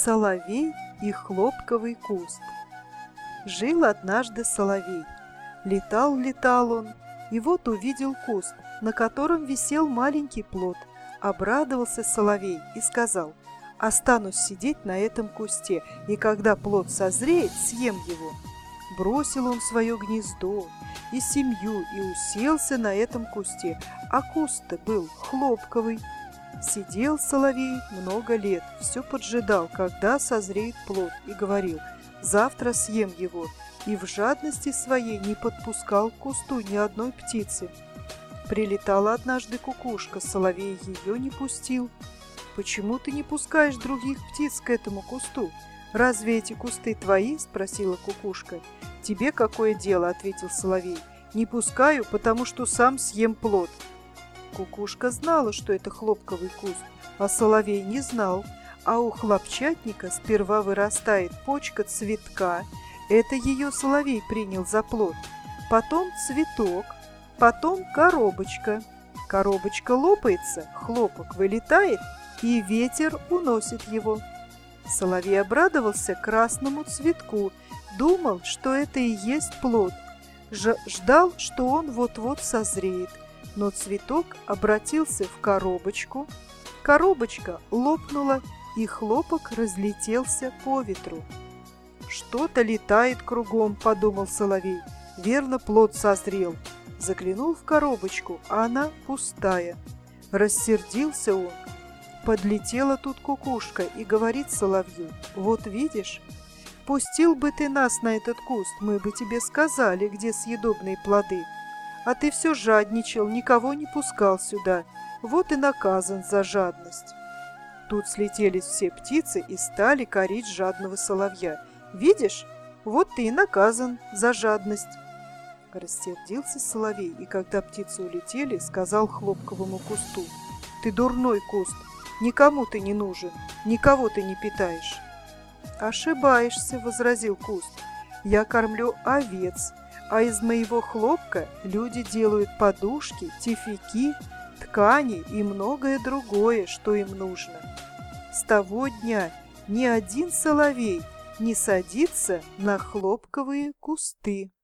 Соловей и хлопковый куст. Жил однажды соловей. Летал он, и вот увидел куст, на котором висел маленький плод. Обрадовался соловей и сказал: «Останусь сидеть на этом кусте, и когда плод созреет, съем его». Бросил он свое гнездо и семью и уселся на этом кусте, а куст-то был хлопковый. Сидел соловей много лет, все поджидал, когда созреет плод, и говорил: «Завтра съем его», и в жадности своей не подпускал к кусту ни одной птицы. Прилетала однажды кукушка, соловей ее не пустил. «Почему ты не пускаешь других птиц к этому кусту? Разве эти кусты твои?» – спросила кукушка. «Тебе какое дело?» – ответил соловей. «Не пускаю, потому что сам съем плод». Кукушка знала, что это хлопковый куст, а соловей не знал. А у хлопчатника сперва вырастает почка цветка, это ее соловей принял за плод. Потом цветок, потом коробочка. Коробочка лопается, хлопок вылетает, и ветер уносит его. Соловей обрадовался красному цветку, думал, что это и есть плод. Ждал, что он вот-вот созреет. Но цветок обратился в коробочку, коробочка лопнула, и хлопок разлетелся по ветру. «Что-то летает кругом», — подумал соловей. «Верно, плод созрел». Заглянул в коробочку, а она пустая. Рассердился он. Подлетела тут кукушка и говорит соловью: «Вот видишь, пустил бы ты нас на этот куст, мы бы тебе сказали, где съедобные плоды. А ты все жадничал, никого не пускал сюда, вот и наказан за жадность». Тут слетелись все птицы и стали корить жадного соловья. «Видишь, вот ты и наказан за жадность». Рассердился соловей, и когда птицы улетели, сказал хлопковому кусту: «Ты дурной куст, никому ты не нужен, никого ты не питаешь». «Ошибаешься», — возразил куст, — «я кормлю овец, а из моего хлопка люди делают подушки, тюфяки, ткани и многое другое, что им нужно». С того дня ни один соловей не садится на хлопковые кусты.